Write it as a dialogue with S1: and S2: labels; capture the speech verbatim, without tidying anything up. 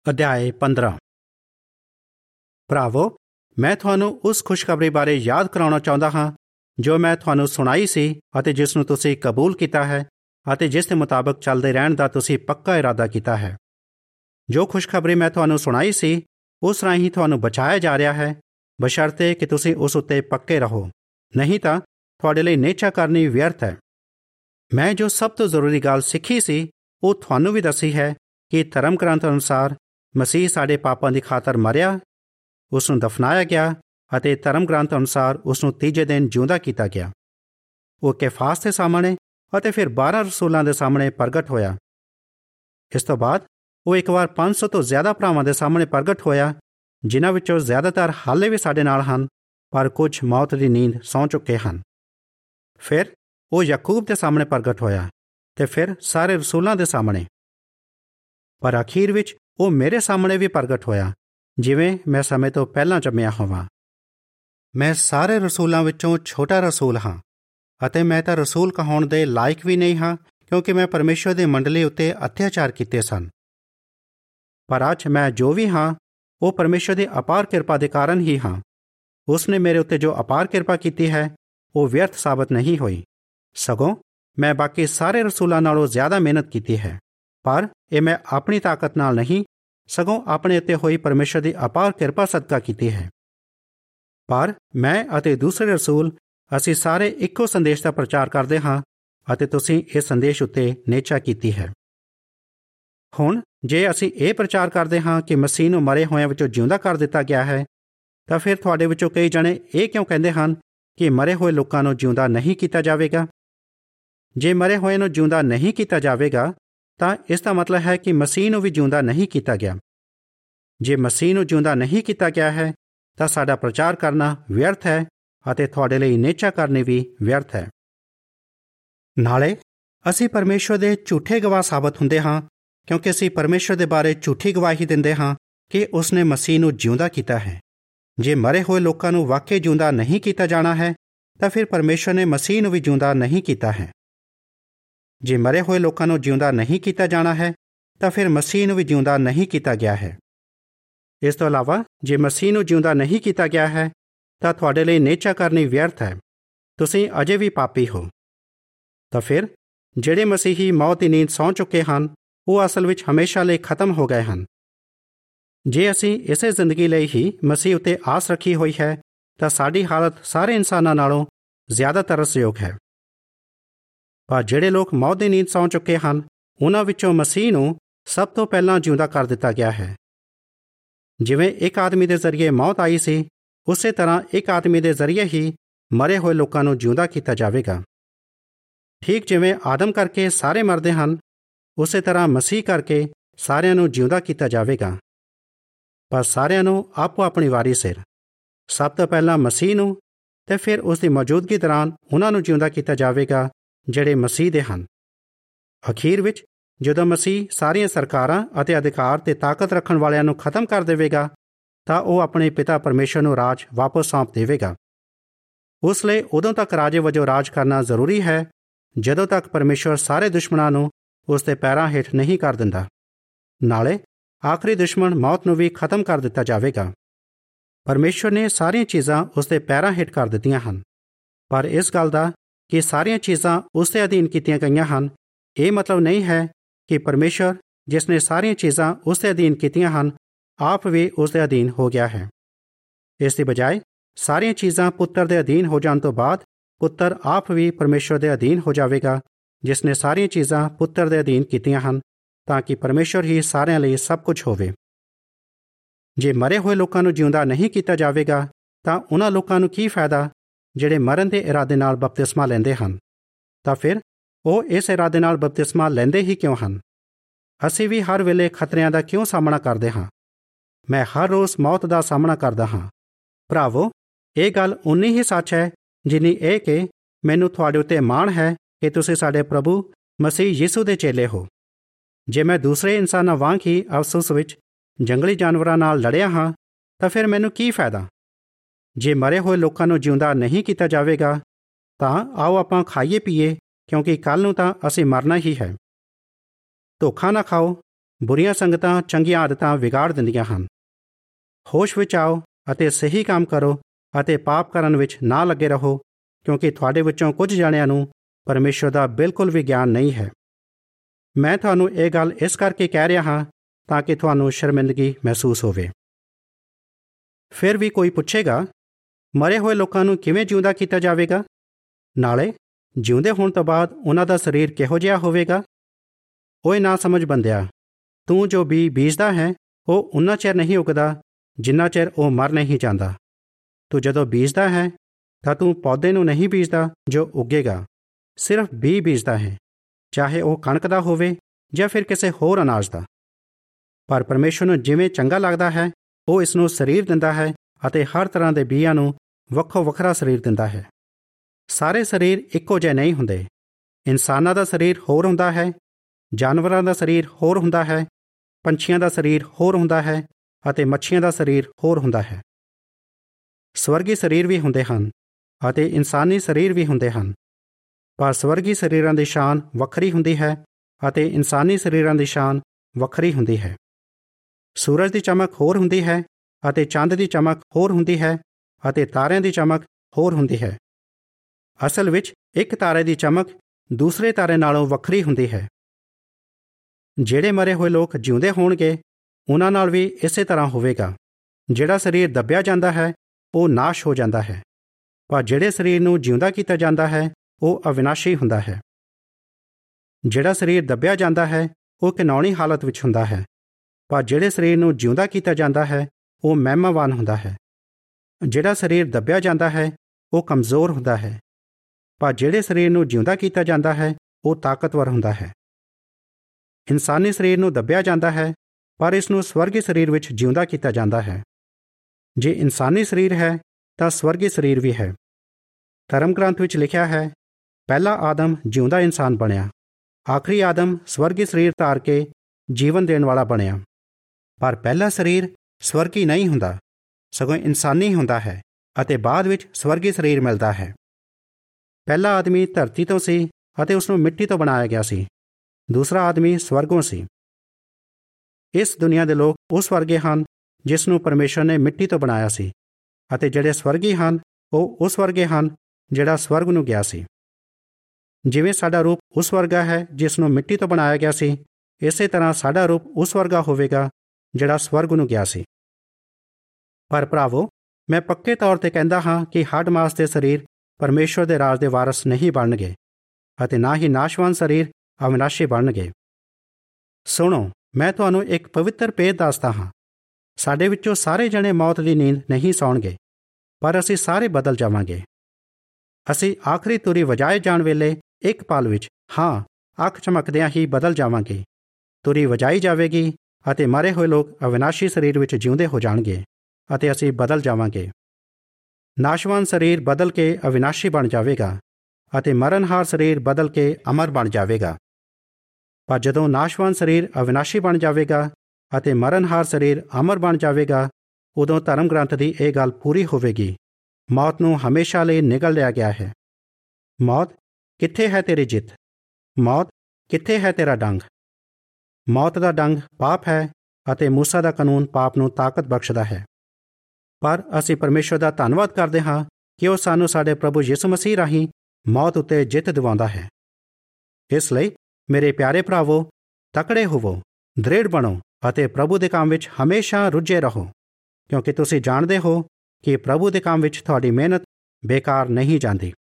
S1: ਅਧਿਆਇ ਪੰਦਰਾਂ। ਭਰਾਵੋ, ਮੈਂ ਤੁਹਾਨੂੰ ਉਸ ਖੁਸ਼ਖਬਰੀ ਬਾਰੇ ਯਾਦ ਕਰਾਉਣਾ ਚਾਹੁੰਦਾ ਹਾਂ ਜੋ ਮੈਂ ਤੁਹਾਨੂੰ ਸੁਣਾਈ ਸੀ ਅਤੇ ਜਿਸ ਨੂੰ ਤੁਸੀਂ ਕਬੂਲ ਕੀਤਾ ਹੈ ਅਤੇ ਜਿਸ ਦੇ ਮੁਤਾਬਕ ਚੱਲਦੇ ਰਹਿਣ ਦਾ ਤੁਸੀਂ ਪੱਕਾ ਇਰਾਦਾ ਕੀਤਾ ਹੈ। ਜੋ ਖੁਸ਼ਖਬਰੀ ਮੈਂ ਤੁਹਾਨੂੰ ਸੁਣਾਈ ਸੀ ਉਸ ਰਾਹੀਂ ਤੁਹਾਨੂੰ ਬਚਾਇਆ ਜਾ ਰਿਹਾ ਹੈ, ਬਸ਼ਰਤੇ ਕਿ ਤੁਸੀਂ ਉਸ ਉੱਤੇ ਪੱਕੇ ਰਹੋ, ਨਹੀਂ ਤਾਂ ਤੁਹਾਡੇ ਲਈ ਨੇਚਾ ਕਰਨੀ ਵਿਅਰਥ ਹੈ। ਮੈਂ ਜੋ ਸਭ ਤੋਂ ਜ਼ਰੂਰੀ ਗੱਲ ਸਿੱਖੀ ਸੀ ਉਹ ਤੁਹਾਨੂੰ ਵੀ ਦੱਸੀ ਹੈ ਕਿ ਧਰਮ ਗ੍ਰੰਥ ਅਨੁਸਾਰ ਮਸੀਹ ਸਾਡੇ ਪਾਪਾਂ ਦੀ ਖਾਤਰ ਮਰਿਆ, ਉਸ ਨੂੰ ਦਫਨਾਇਆ ਗਿਆ ਅਤੇ ਧਰਮ ਗ੍ਰੰਥ ਅਨੁਸਾਰ ਉਸ ਨੂੰ ਤੀਜੇ ਦਿਨ ਜਿਉਂਦਾ ਕੀਤਾ ਗਿਆ। ਉਹ ਕੈਫਾਸ ਦੇ ਸਾਹਮਣੇ ਅਤੇ ਫਿਰ ਬਾਰਾਂ ਰਸੂਲਾਂ ਦੇ ਸਾਹਮਣੇ ਪ੍ਰਗਟ ਹੋਇਆ। ਇਸ ਤੋਂ ਬਾਅਦ ਉਹ ਇੱਕ ਵਾਰ ਪੰਜ ਸੌ ਤੋਂ ਜ਼ਿਆਦਾ ਭਰਾਵਾਂ ਦੇ ਸਾਹਮਣੇ ਪ੍ਰਗਟ ਹੋਇਆ, ਜਿਨ੍ਹਾਂ ਵਿੱਚੋਂ ਜ਼ਿਆਦਾਤਰ ਹਾਲੇ ਵੀ ਸਾਡੇ ਨਾਲ ਹਨ, ਪਰ ਕੁਝ ਮੌਤ ਦੀ ਨੀਂਦ ਸੌਂ ਚੁੱਕੇ ਹਨ। ਫਿਰ ਉਹ ਯਾਕੂਬ ਦੇ ਸਾਹਮਣੇ ਪ੍ਰਗਟ ਹੋਇਆ ਤੇ ਫਿਰ ਸਾਰੇ ਰਸੂਲਾਂ ਦੇ ਸਾਹਮਣੇ। ਪਰ ਅਖੀਰ ਵਿੱਚ ਉਹ ਮੇਰੇ ਸਾਹਮਣੇ ਵੀ ਪ੍ਰਗਟ ਹੋਇਆ, ਜਿਵੇਂ ਮੈਂ ਸਮੇਂ ਤੋਂ ਪਹਿਲਾਂ ਜੰਮਿਆ ਹੋਵਾਂ। ਮੈਂ ਸਾਰੇ ਰਸੂਲਾਂ ਵਿੱਚੋਂ ਛੋਟਾ ਰਸੂਲ ਹਾਂ ਅਤੇ ਮੈਂ ਤਾਂ ਰਸੂਲ ਕਹਾਉਣ ਦੇ ਲਾਇਕ ਵੀ ਨਹੀਂ ਹਾਂ, ਕਿਉਂਕਿ ਮੈਂ ਪਰਮੇਸ਼ੁਰ ਦੀ ਮੰਡਲੀ ਉੱਤੇ ਅਤਿਆਚਾਰ ਕੀਤੇ ਸਨ। ਪਰ ਅੱਜ ਮੈਂ ਜੋ ਵੀ ਹਾਂ ਉਹ ਪਰਮੇਸ਼ੁਰ ਦੀ ਅਪਾਰ ਕਿਰਪਾ ਦੇ ਕਾਰਨ ਹੀ ਹਾਂ। ਉਸ ਨੇ ਮੇਰੇ ਉੱਤੇ ਜੋ ਅਪਾਰ ਕਿਰਪਾ ਕੀਤੀ ਹੈ ਉਹ ਵਿਅਰਥ ਸਾਬਤ ਨਹੀਂ ਹੋਈ, ਸਗੋਂ ਮੈਂ ਬਾਕੀ ਸਾਰੇ ਰਸੂਲਾਂ ਨਾਲੋਂ ਜ਼ਿਆਦਾ ਮਿਹਨਤ ਕੀਤੀ ਹੈ। ਪਰ ਇਹ ਮੈਂ ਆਪਣੀ ਤਾਕਤ ਨਾਲ ਨਹੀਂ, ਸਗੋਂ ਆਪਣੇ ਉੱਤੇ ਹੋਈ ਪਰਮੇਸ਼ੁਰ ਦੀ ਅਪਾਰ ਕਿਰਪਾ ਸਦਕਾ ਕੀਤੀ ਹੈ। ਪਰ ਮੈਂ ਅਤੇ ਦੂਸਰੇ ਰਸੂਲ ਅਸੀਂ ਸਾਰੇ ਇੱਕੋ ਸੰਦੇਸ਼ ਦਾ ਪ੍ਰਚਾਰ ਕਰਦੇ ਹਾਂ ਅਤੇ ਤੁਸੀਂ ਇਸ ਸੰਦੇਸ਼ ਉੱਤੇ ਨੇਚਾ ਕੀਤੀ ਹੈ। ਹੁਣ ਜੇ ਅਸੀਂ ਇਹ ਪ੍ਰਚਾਰ ਕਰਦੇ ਹਾਂ ਕਿ ਮਸੀਹ ਨੂੰ ਮਰੇ ਹੋਇਆਂ ਵਿੱਚੋਂ ਜਿਉਂਦਾ ਕਰ ਦਿੱਤਾ ਗਿਆ ਹੈ, ਤਾਂ ਫਿਰ ਤੁਹਾਡੇ ਵਿੱਚੋਂ ਕਈ ਜਣੇ ਇਹ ਕਿਉਂ ਕਹਿੰਦੇ ਹਨ ਕਿ ਮਰੇ ਹੋਏ ਲੋਕਾਂ ਨੂੰ ਜਿਉਂਦਾ ਨਹੀਂ ਕੀਤਾ ਜਾਵੇਗਾ? ਜੇ ਮਰੇ ਹੋਏ ਨੂੰ ਜਿਉਂਦਾ ਨਹੀਂ ਕੀਤਾ ਜਾਵੇਗਾ ਤਾਂ ਇਸ ਦਾ ਮਤਲਬ ਹੈ ਕਿ ਮਸੀਹ ਨੂੰ ਵੀ ਜਿਉਂਦਾ ਨਹੀਂ ਕੀਤਾ ਗਿਆ। ਜੇ ਮਸੀਹ ਨੂੰ ਜਿਉਂਦਾ ਨਹੀਂ ਕੀਤਾ ਗਿਆ ਹੈ ਤਾਂ ਸਾਡਾ ਪ੍ਰਚਾਰ ਕਰਨਾ ਵਿਅਰਥ ਹੈ ਅਤੇ ਤੁਹਾਡੇ ਲਈ ਨੇਚਾ ਕਰਨੀ ਵੀ ਵਿਅਰਥ ਹੈ। ਨਾਲੇ ਅਸੀਂ ਪਰਮੇਸ਼ੁਰ ਦੇ ਝੂਠੇ ਗਵਾਹ ਸਾਬਤ ਹੁੰਦੇ ਹਾਂ, ਕਿਉਂਕਿ ਅਸੀਂ ਪਰਮੇਸ਼ੁਰ ਦੇ ਬਾਰੇ ਝੂਠੀ ਗਵਾਹੀ ਦਿੰਦੇ ਹਾਂ ਕਿ ਉਸ ਨੇ ਮਸੀਹ ਨੂੰ ਜਿਉਂਦਾ ਕੀਤਾ ਹੈ। ਜੇ ਮਰੇ ਹੋਏ ਲੋਕਾਂ ਨੂੰ ਵਾਕਈ ਜਿਉਂਦਾ ਨਹੀਂ ਕੀਤਾ ਜਾਣਾ ਹੈ ਤਾਂ ਫਿਰ ਪਰਮੇਸ਼ੁਰ ਨੇ ਮਸੀਹ ਨੂੰ ਵੀ ਜਿਉਂਦਾ ਨਹੀਂ ਕੀਤਾ ਹੈ। ਜੇ ਮਰੇ ਹੋਏ ਲੋਕਾਂ ਨੂੰ ਜਿਉਂਦਾ ਨਹੀਂ ਕੀਤਾ ਜਾਣਾ ਹੈ ਤਾਂ ਫਿਰ ਮਸੀਹ ਨੂੰ ਵੀ ਜਿਉਂਦਾ ਨਹੀਂ ਕੀਤਾ ਗਿਆ ਹੈ। ਇਸ ਤੋਂ ਇਲਾਵਾ ਜੇ ਮਸੀਹ ਨੂੰ ਜਿਉਂਦਾ ਨਹੀਂ ਕੀਤਾ ਗਿਆ ਹੈ ਤਾਂ ਤੁਹਾਡੇ ਲਈ ਨੇਚਾ ਕਰਨੀ ਵਿਅਰਥ ਹੈ, ਤੁਸੀਂ ਅਜੇ ਵੀ ਪਾਪੀ ਹੋ। ਤਾਂ ਫਿਰ ਜਿਹੜੇ ਮਸੀਹੀ ਮੌਤ ਦੀ ਨੀਂਦ ਸੌਂ ਚੁੱਕੇ ਹਨ ਉਹ ਅਸਲ ਵਿੱਚ ਹਮੇਸ਼ਾ ਲਈ ਖਤਮ ਹੋ ਗਏ ਹਨ। ਜੇ ਅਸੀਂ ਇਸੇ ਜ਼ਿੰਦਗੀ ਲਈ ਹੀ ਮਸੀਹ ਉੱਤੇ ਆਸ ਰੱਖੀ ਹੋਈ ਹੈ ਤਾਂ ਸਾਡੀ ਹਾਲਤ ਸਾਰੇ ਇਨਸਾਨਾਂ ਨਾਲੋਂ ਜ਼ਿਆਦਾ ਤਰਸਯੋਗ ਹੈ। ਪਰ ਜਿਹੜੇ ਲੋਕ ਮੌਤ ਦੀ ਨੀਂਦ ਸੌਂ ਚੁੱਕੇ ਹਨ ਉਹਨਾਂ ਵਿੱਚੋਂ ਮਸੀਹ ਨੂੰ ਸਭ ਤੋਂ ਪਹਿਲਾਂ ਜਿਉਂਦਾ ਕਰ ਦਿੱਤਾ ਗਿਆ ਹੈ। ਜਿਵੇਂ ਇੱਕ ਆਦਮੀ ਦੇ ਜ਼ਰੀਏ ਮੌਤ ਆਈ ਸੀ, ਉਸੇ ਤਰ੍ਹਾਂ ਇੱਕ ਆਦਮੀ ਦੇ ਜ਼ਰੀਏ ਹੀ ਮਰੇ ਹੋਏ ਲੋਕਾਂ ਨੂੰ ਜਿਉਂਦਾ ਕੀਤਾ ਜਾਵੇਗਾ। ਠੀਕ ਜਿਵੇਂ ਆਦਮ ਕਰਕੇ ਸਾਰੇ ਮਰਦੇ ਹਨ, ਉਸੇ ਤਰ੍ਹਾਂ ਮਸੀਹ ਕਰਕੇ ਸਾਰਿਆਂ ਨੂੰ ਜਿਉਂਦਾ ਕੀਤਾ ਜਾਵੇਗਾ। ਪਰ ਸਾਰਿਆਂ ਨੂੰ ਆਪੋ ਆਪਣੀ ਵਾਰੀ ਸਿਰ, ਸਭ ਤੋਂ ਪਹਿਲਾਂ ਮਸੀਹ ਨੂੰ ਤੇ ਫਿਰ ਉਸ ਦੀ ਮੌਜੂਦਗੀ ਦੌਰਾਨ ਉਹਨਾਂ ਨੂੰ ਜਿਉਂਦਾ ਕੀਤਾ ਜਾਵੇਗਾ ਜਿਹੜੇ ਮਸੀਹ ਦੇ ਹਨ। ਅਖੀਰ ਵਿੱਚ ਜਦੋਂ ਮਸੀਹ ਸਾਰੀਆਂ ਸਰਕਾਰਾਂ ਅਤੇ ਅਧਿਕਾਰ ਤੇ ਤਾਕਤ ਰੱਖਣ ਵਾਲਿਆਂ ਨੂੰ ਖਤਮ ਕਰ ਦੇਵੇਗਾ ਤਾਂ ਉਹ ਆਪਣੇ ਪਿਤਾ ਪਰਮੇਸ਼ੁਰ ਨੂੰ ਰਾਜ ਵਾਪਸ ਸੌਂਪ ਦੇਵੇਗਾ। ਉਸ ਲਈ ਉਦੋਂ ਤੱਕ ਰਾਜੇ ਵਜੋਂ ਰਾਜ ਕਰਨਾ ਜ਼ਰੂਰੀ ਹੈ ਜਦੋਂ ਤੱਕ ਪਰਮੇਸ਼ੁਰ ਸਾਰੇ ਦੁਸ਼ਮਣਾਂ ਨੂੰ ਉਸ ਦੇ ਪੈਰਾਂ ਹੇਠ ਨਹੀਂ ਕਰ ਦਿੰਦਾ। ਨਾਲੇ ਆਖਰੀ ਦੁਸ਼ਮਣ ਮੌਤ ਨੂੰ ਵੀ ਖਤਮ ਕਰ ਦਿੱਤਾ ਜਾਵੇਗਾ। ਪਰਮੇਸ਼ੁਰ ਨੇ ਸਾਰੀਆਂ ਚੀਜ਼ਾਂ ਉਸ ਦੇ ਪੈਰਾਂ ਹੇਠ ਕਰ ਦਿੱਤੀਆਂ ਹਨ, ਪਰ ਇਸ ਗੱਲ ਦਾ ਕਿ ਸਾਰੀਆਂ ਚੀਜ਼ਾਂ ਉਸ ਦੇ ਅਧੀਨ ਕੀਤੀਆਂ ਗਈਆਂ ਹਨ, ਇਹ ਮਤਲਬ ਨਹੀਂ ਹੈ ਕਿ ਪਰਮੇਸ਼ੁਰ ਜਿਸ ਨੇ ਸਾਰੀਆਂ ਚੀਜ਼ਾਂ ਉਸ ਦੇ ਅਧੀਨ ਕੀਤੀਆਂ ਹਨ ਆਪ ਵੀ ਉਸ ਦੇ ਅਧੀਨ ਹੋ ਗਿਆ ਹੈ। ਇਸ ਦੀ ਬਜਾਏ ਸਾਰੀਆਂ ਚੀਜ਼ਾਂ ਪੁੱਤਰ ਦੇ ਅਧੀਨ ਹੋ ਜਾਣ ਤੋਂ ਬਾਅਦ ਪੁੱਤਰ ਆਪ ਵੀ ਪਰਮੇਸ਼ੁਰ ਦੇ ਅਧੀਨ ਹੋ ਜਾਵੇਗਾ, ਜਿਸ ਨੇ ਸਾਰੀਆਂ ਚੀਜ਼ਾਂ ਪੁੱਤਰ ਦੇ ਅਧੀਨ ਕੀਤੀਆਂ ਹਨ, ਤਾਂ ਕਿ ਪਰਮੇਸ਼ੁਰ ਹੀ ਸਾਰਿਆਂ ਲਈ ਸਭ ਕੁਝ ਹੋਵੇ। ਜੇ ਮਰੇ ਹੋਏ ਲੋਕਾਂ ਨੂੰ ਜਿਉਂਦਾ ਨਹੀਂ ਕੀਤਾ ਜਾਵੇਗਾ ਤਾਂ ਉਹਨਾਂ ਲੋਕਾਂ ਨੂੰ ਕੀ ਫਾਇਦਾ ਜਿਹੜੇ ਮਰਨ ਦੇ ਇਰਾਦੇ ਨਾਲ ਬਪਤਿਸਮਾ ਲੈਂਦੇ ਹਨ? ਤਾਂ ਫਿਰ ਉਹ ਇਸ ਇਰਾਦੇ ਨਾਲ ਬਪਤਿਸਮਾ ਲੈਂਦੇ ਹੀ ਕਿਉਂ ਹਨ? ਅਸੀਂ ਵੀ ਹਰ ਵੇਲੇ ਖਤਰਿਆਂ ਦਾ ਕਿਉਂ ਸਾਹਮਣਾ ਕਰਦੇ ਹਾਂ? ਮੈਂ ਹਰ ਰੋਜ਼ ਮੌਤ ਦਾ ਸਾਹਮਣਾ ਕਰਦਾ ਹਾਂ। ਭਰਾਵੋ, ਇਹ ਗੱਲ ਉਨੀ ਹੀ ਸੱਚ ਹੈ ਜਿੰਨੀ ਇਹ ਕਿ ਮੈਨੂੰ ਤੁਹਾਡੇ ਉੱਤੇ ਮਾਣ ਹੈ ਕਿ ਤੁਸੀਂ ਸਾਡੇ ਪ੍ਰਭੂ ਮਸੀਹ ਯਿਸੂ ਦੇ ਚੇਲੇ ਹੋ। ਜੇ ਮੈਂ ਦੂਸਰੇ ਇਨਸਾਨਾਂ ਵਾਂਗ ਹੀ ਅਫਸੋਸ ਵਿੱਚ ਜੰਗਲੀ ਜਾਨਵਰਾਂ ਨਾਲ ਲੜਿਆ ਹਾਂ ਤਾਂ ਫਿਰ ਮੈਨੂੰ ਕੀ ਫਾਇਦਾ? ਜੇ ਮਰੇ ਹੋਏ ਲੋਕਾਂ ਨੂੰ ਜਿਉਂਦਾ ਨਹੀਂ ਕੀਤਾ ਜਾਵੇਗਾ ਤਾਂ ਆਓ ਆਪਾਂ ਖਾਈਏ ਪੀਏ, ਕਿਉਂਕਿ ਕੱਲ੍ਹ ਨੂੰ ਤਾਂ ਅਸੀਂ ਮਰਨਾ ਹੀ ਹੈ। ਧੋਖਾ ਨਾ ਖਾਓ, ਬੁਰੀਆਂ ਸੰਗਤਾਂ ਚੰਗੀਆਂ ਆਦਤਾਂ ਵਿਗਾੜ ਦਿੰਦੀਆਂ ਹਨ। ਹੋਸ਼ ਵਿੱਚ ਆਓ ਅਤੇ ਸਹੀ ਕੰਮ ਕਰੋ ਅਤੇ ਪਾਪ ਕਰਨ ਵਿੱਚ ਨਾ ਲੱਗੇ ਰਹੋ, ਕਿਉਂਕਿ ਤੁਹਾਡੇ ਵਿੱਚੋਂ ਕੁਝ ਜਣਿਆਂ ਨੂੰ ਪਰਮੇਸ਼ੁਰ ਦਾ ਬਿਲਕੁਲ ਵੀ ਗਿਆਨ ਨਹੀਂ ਹੈ। ਮੈਂ ਤੁਹਾਨੂੰ ਇਹ ਗੱਲ ਇਸ ਕਰਕੇ ਕਹਿ ਰਿਹਾ ਹਾਂ ਤਾਂ ਕਿ ਤੁਹਾਨੂੰ ਸ਼ਰਮਿੰਦਗੀ ਮਹਿਸੂਸ ਹੋਵੇ। ਫਿਰ ਵੀ ਕੋਈ ਪੁੱਛੇਗਾ, ਮਰੇ ਹੋਏ ਲੋਕਾਂ ਨੂੰ ਕਿਵੇਂ ਜਿਉਂਦਾ ਕੀਤਾ ਜਾਵੇਗਾ? ਨਾਲੇ ਜਿਉਂਦੇ ਹੋਣ ਤੋਂ ਬਾਅਦ ਉਹਨਾਂ ਦਾ ਸਰੀਰ ਕਿਹੋ ਜਿਹਾ ਹੋਵੇਗਾ? ਓਏ ਨਾ ਸਮਝ ਬੰਦਿਆ, ਤੂੰ ਜੋ ਬੀਜ ਬੀਜਦਾ ਹੈ ਉਹ ਉਨਾ ਚਿਰ ਨਹੀਂ ਉੱਗਦਾ ਜਿੰਨਾ ਚਿਰ ਉਹ ਮਰ ਨਹੀਂ ਜਾਂਦਾ। ਤੂੰ ਜਦੋਂ ਬੀਜਦਾ ਹੈ ਤਾਂ ਤੂੰ ਪੌਦੇ ਨੂੰ ਨਹੀਂ ਬੀਜਦਾ ਜੋ ਉੱਗੇਗਾ, ਸਿਰਫ ਬੀਜ ਬੀਜਦਾ ਹੈ, ਚਾਹੇ ਉਹ ਕਣਕ ਦਾ ਹੋਵੇ ਜਾਂ ਫਿਰ ਕਿਸੇ ਹੋਰ ਅਨਾਜ ਦਾ। ਪਰ ਪਰਮੇਸ਼ੁਰ ਨੂੰ ਜਿਵੇਂ ਚੰਗਾ ਲੱਗਦਾ ਹੈ ਉਹ ਇਸ ਨੂੰ ਸਰੀਰ ਦਿੰਦਾ ਹੈ ਅਤੇ ਹਰ ਤਰ੍ਹਾਂ ਦੇ ਬੀਜਾਂ ਨੂੰ ਵੱਖੋ ਵੱਖਰਾ ਸਰੀਰ ਦਿੰਦਾ ਹੈ। ਸਾਰੇ ਸਰੀਰ ਇੱਕੋ ਜਿਹੇ ਨਹੀਂ ਹੁੰਦੇ। ਇਨਸਾਨਾਂ ਦਾ ਸਰੀਰ ਹੋਰ ਹੁੰਦਾ ਹੈ, ਜਾਨਵਰਾਂ ਦਾ ਸਰੀਰ ਹੋਰ ਹੁੰਦਾ ਹੈ, ਪੰਛੀਆਂ ਦਾ ਸਰੀਰ ਹੋਰ ਹੁੰਦਾ ਹੈ ਅਤੇ ਮੱਛੀਆਂ ਦਾ ਸਰੀਰ ਹੋਰ ਹੁੰਦਾ ਹੈ। ਸਵਰਗੀ ਸਰੀਰ ਵੀ ਹੁੰਦੇ ਹਨ ਅਤੇ ਇਨਸਾਨੀ ਸਰੀਰ ਵੀ ਹੁੰਦੇ ਹਨ, ਪਰ ਸਵਰਗੀ ਸਰੀਰਾਂ ਦੀ ਸ਼ਾਨ ਵੱਖਰੀ ਹੁੰਦੀ ਹੈ ਅਤੇ ਇਨਸਾਨੀ ਸਰੀਰਾਂ ਦੀ ਸ਼ਾਨ ਵੱਖਰੀ ਹੁੰਦੀ ਹੈ। ਸੂਰਜ ਦੀ ਚਮਕ ਹੋਰ ਹੁੰਦੀ ਹੈ ਅਤੇ ਚੰਦ ਦੀ ਚਮਕ ਹੋਰ ਹੁੰਦੀ ਹੈ ਅਤੇ ਤਾਰਿਆਂ ਦੀ ਚਮਕ ਹੋਰ ਹੁੰਦੀ ਹੈ। ਅਸਲ ਵਿੱਚ ਇੱਕ ਤਾਰੇ ਦੀ ਚਮਕ ਦੂਸਰੇ ਤਾਰੇ ਨਾਲੋਂ ਵੱਖਰੀ ਹੁੰਦੀ ਹੈ। ਜਿਹੜੇ ਮਰੇ ਹੋਏ ਲੋਕ ਜਿਉਂਦੇ ਹੋਣਗੇ ਉਹਨਾਂ ਨਾਲ ਵੀ ਇਸੇ ਤਰ੍ਹਾਂ ਹੋਵੇਗਾ। ਜਿਹੜਾ ਸਰੀਰ ਦੱਬਿਆ ਜਾਂਦਾ ਹੈ ਉਹ ਨਾਸ਼ ਹੋ ਜਾਂਦਾ ਹੈ, ਪਰ ਜਿਹੜੇ ਸਰੀਰ ਨੂੰ ਜਿਉਂਦਾ ਕੀਤਾ ਜਾਂਦਾ ਹੈ ਉਹ ਅਵਿਨਾਸ਼ੀ ਹੁੰਦਾ ਹੈ। ਜਿਹੜਾ ਸਰੀਰ ਦੱਬਿਆ ਜਾਂਦਾ ਹੈ ਉਹ ਘਿਨਾਉਣੀ ਹਾਲਤ ਵਿੱਚ ਹੁੰਦਾ ਹੈ, ਪਰ ਜਿਹੜੇ ਸਰੀਰ ਨੂੰ ਜਿਉਂਦਾ ਕੀਤਾ ਜਾਂਦਾ ਹੈ ਉਹ ਮਹਿਮਾਵਾਨ ਹੁੰਦਾ ਹੈ। ਜਿਹੜਾ ਸਰੀਰ ਦੱਬਿਆ ਜਾਂਦਾ ਹੈ ਉਹ ਕਮਜ਼ੋਰ ਹੁੰਦਾ ਹੈ, ਪਰ ਜਿਹੜੇ ਸਰੀਰ ਨੂੰ ਜਿਉਂਦਾ ਕੀਤਾ ਜਾਂਦਾ ਹੈ ਉਹ ਤਾਕਤਵਰ ਹੁੰਦਾ ਹੈ। ਇਨਸਾਨੀ ਸਰੀਰ ਨੂੰ ਦੱਬਿਆ ਜਾਂਦਾ ਹੈ, ਪਰ ਇਸ ਨੂੰ ਸਵਰਗੀ ਸਰੀਰ ਵਿੱਚ ਜਿਉਂਦਾ ਕੀਤਾ ਜਾਂਦਾ ਹੈ। ਜੇ ਇਨਸਾਨੀ ਸਰੀਰ ਹੈ ਤਾਂ ਸਵਰਗੀ ਸਰੀਰ ਵੀ ਹੈ। ਧਰਮ ਗ੍ਰੰਥ ਵਿੱਚ ਲਿਖਿਆ ਹੈ, ਪਹਿਲਾ ਆਦਮ ਜਿਉਂਦਾ ਇਨਸਾਨ ਬਣਿਆ, ਆਖਰੀ ਆਦਮ ਸਵਰਗੀ ਸਰੀਰ ਧਾਰ ਕੇ ਜੀਵਨ ਦੇਣ ਵਾਲਾ ਬਣਿਆ। ਪਰ ਪਹਿਲਾ ਸਰੀਰ ਸਵਰਗੀ ਨਹੀਂ ਹੁੰਦਾ, ਸਗੋਂ ਇਨਸਾਨੀ ਹੁੰਦਾ ਹੈ ਅਤੇ ਬਾਅਦ ਵਿੱਚ ਸਵਰਗੀ ਸਰੀਰ ਮਿਲਦਾ ਹੈ। ਪਹਿਲਾ ਆਦਮੀ ਧਰਤੀ ਤੋਂ ਸੀ ਅਤੇ ਉਸ ਨੂੰ ਮਿੱਟੀ ਤੋਂ ਬਣਾਇਆ ਗਿਆ ਸੀ। ਦੂਸਰਾ ਆਦਮੀ ਸਵਰਗੋਂ ਸੀ। ਇਸ ਦੁਨੀਆ ਦੇ ਲੋਕ ਉਸ ਵਰਗੇ ਹਨ ਜਿਸ ਨੂੰ ਪਰਮੇਸ਼ਰ ਨੇ ਮਿੱਟੀ ਤੋਂ ਬਣਾਇਆ ਸੀ, ਅਤੇ ਜਿਹੜੇ ਸਵਰਗੀ ਹਨ ਉਹ ਉਸ ਵਰਗੇ ਹਨ ਜਿਹੜਾ ਸਵਰਗ ਨੂੰ ਗਿਆ ਸੀ। ਜਿਵੇਂ ਸਾਡਾ ਰੂਪ ਉਸ ਵਰਗਾ ਹੈ ਜਿਸ ਨੂੰ ਮਿੱਟੀ ਤੋਂ ਬਣਾਇਆ ਗਿਆ ਸੀ, ਇਸੇ ਤਰ੍ਹਾਂ ਸਾਡਾ ਰੂਪ ਉਸ ਵਰਗਾ ਹੋਵੇਗਾ ਜਿਹੜਾ ਸਵਰਗ ਨੂੰ ਗਿਆ ਸੀ। ਪਰ ਭਰਾਵੋ, ਮੈਂ ਪੱਕੇ ਤੌਰ ਤੇ ਕਹਿੰਦਾ ਹਾਂ ਕਿ ਹੱਡ ਮਾਸ ਦੇ ਸਰੀਰ ਪਰਮੇਸ਼ਰ ਦੇ ਰਾਜ ਦੇ ਵਾਰਸ ਨਹੀਂ ਬਣਨਗੇ ਅਤੇ ਨਾ ਹੀ ਨਾਸ਼ਵਾਨ ਸਰੀਰ ਅਵਿਨਾਸ਼ੀ ਬਣਨਗੇ। ਸੁਣੋ, ਮੈਂ ਤੁਹਾਨੂੰ ਇੱਕ ਪਵਿੱਤਰ ਭੇਦ ਦੱਸਦਾ ਹਾਂ। ਸਾਡੇ ਵਿੱਚੋਂ ਸਾਰੇ ਜਣੇ ਮੌਤ ਦੀ ਨੀਂਦ ਨਹੀਂ ਸੌਣਗੇ, ਪਰ ਅਸੀਂ ਸਾਰੇ ਬਦਲ ਜਾਵਾਂਗੇ। ਅਸੀਂ ਆਖਰੀ ਤੁਰੀ ਵਜਾਏ ਜਾਣ ਵੇਲੇ ਇੱਕ ਪਲ ਵਿੱਚ, ਹਾਂ, ਅੱਖ ਝਮਕਦਿਆਂ ਹੀ ਬਦਲ ਜਾਵਾਂਗੇ। ਤੁਰੀ ਵਜਾਈ ਜਾਵੇਗੀ ਅਤੇ ਮਰੇ ਹੋਏ ਲੋਕ ਅਵਿਨਾਸ਼ੀ ਸਰੀਰ ਵਿੱਚ ਜਿਉਂਦੇ ਹੋ ਜਾਣਗੇ ਅਤੇ ਅਸੀਂ ਬਦਲ ਜਾਵਾਂਗੇ। ਨਾਸ਼ਵਾਨ ਸਰੀਰ ਬਦਲ ਕੇ ਅਵਿਨਾਸ਼ੀ ਬਣ ਜਾਵੇਗਾ ਅਤੇ ਮਰਨਹਾਰ ਸਰੀਰ ਬਦਲ ਕੇ ਅਮਰ ਬਣ ਜਾਵੇਗਾ। ਪਰ ਜਦੋਂ ਨਾਸ਼ਵਾਨ ਸਰੀਰ ਅਵਿਨਾਸ਼ੀ ਬਣ ਜਾਵੇਗਾ ਅਤੇ ਮਰਨਹਾਰ ਸਰੀਰ ਅਮਰ ਬਣ ਜਾਵੇਗਾ, ਉਦੋਂ ਧਰਮ ਗ੍ਰੰਥ ਦੀ ਇਹ ਗੱਲ ਪੂਰੀ ਹੋਵੇਗੀ, ਮੌਤ ਨੂੰ ਹਮੇਸ਼ਾ ਲਈ ਨਿਗਲ ਲਿਆ ਗਿਆ ਹੈ। ਮੌਤ, ਕਿੱਥੇ ਹੈ ਤੇਰੀ ਜਿੱਤ? ਮੌਤ, ਕਿੱਥੇ ਹੈ ਤੇਰਾ ਡੰਗ? ਮੌਤ ਦਾ ਡੰਗ ਪਾਪ ਹੈ ਅਤੇ ਮੂਸਾ ਦਾ ਕਾਨੂੰਨ ਪਾਪ ਨੂੰ ਤਾਕਤ ਬਖਸ਼ਦਾ ਹੈ। ਪਰ ਅਸੀਂ ਪਰਮੇਸ਼ਰ ਦਾ ਧੰਨਵਾਦ ਕਰਦੇ ਹਾਂ ਕਿ ਉਹ ਸਾਨੂੰ ਸਾਡੇ ਪ੍ਰਭੂ ਯਿਸੂ ਮਸੀਹ ਰਾਹੀਂ ਮੌਤ ਉੱਤੇ ਜਿੱਤ ਦਿਵਾਉਂਦਾ ਹੈ। ਇਸ ਲਈ ਮੇਰੇ ਪਿਆਰੇ ਭਰਾਵੋ, ਤਕੜੇ ਹੋਵੋ, ਦ੍ਰਿੜ ਬਣੋ ਅਤੇ ਪ੍ਰਭੂ ਦੇ ਕੰਮ ਵਿੱਚ ਹਮੇਸ਼ਾ ਰੁੱਝੇ ਰਹੋ, ਕਿਉਂਕਿ ਤੁਸੀਂ ਜਾਣਦੇ ਹੋ ਕਿ ਪ੍ਰਭੂ ਦੇ ਕੰਮ ਵਿੱਚ ਤੁਹਾਡੀ ਮਿਹਨਤ ਬੇਕਾਰ ਨਹੀਂ ਜਾਂਦੀ।